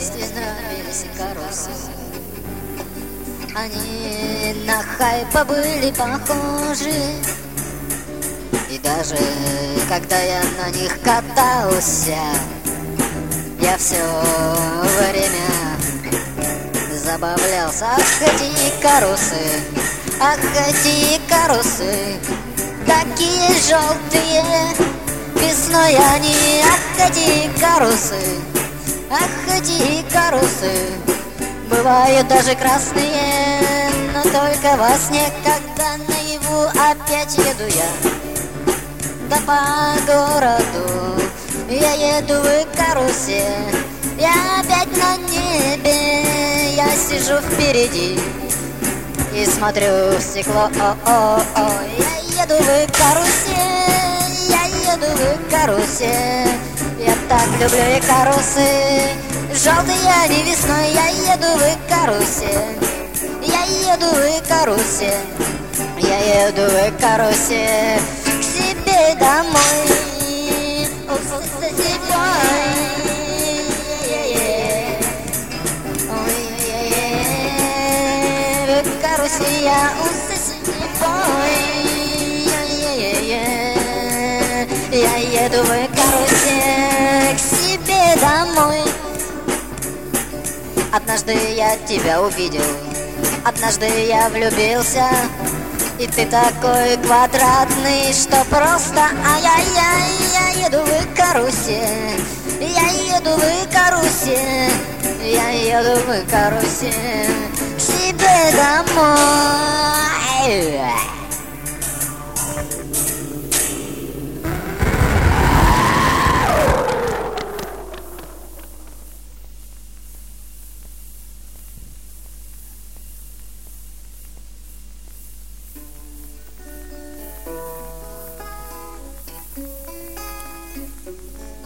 детстве нравились карусы. Они на хайпа были похожи. И даже когда я на них катался, я все время забавлялся. Ах, эти карусы, ах, эти карусы, такие желтые, весной они. Ах, эти карусы, ах, эти карусы, бывают даже красные, но только во сне, когда наяву опять еду я. Да по городу я еду в карусель, я опять на небе, я сижу впереди и смотрю в стекло. О-о-о, я еду в карусель, я еду в карусель, я так люблю и карусы. Желтые они весной, я еду в карусель, я еду в карусель, я еду в карусель к себе домой. В карусель я я еду в карусель к себе домой. Однажды я тебя увидел, однажды я влюбился, и ты такой квадратный, что просто ай-яй-яй. Я еду в карусель, я еду в карусель, я еду в карусель к себе домой.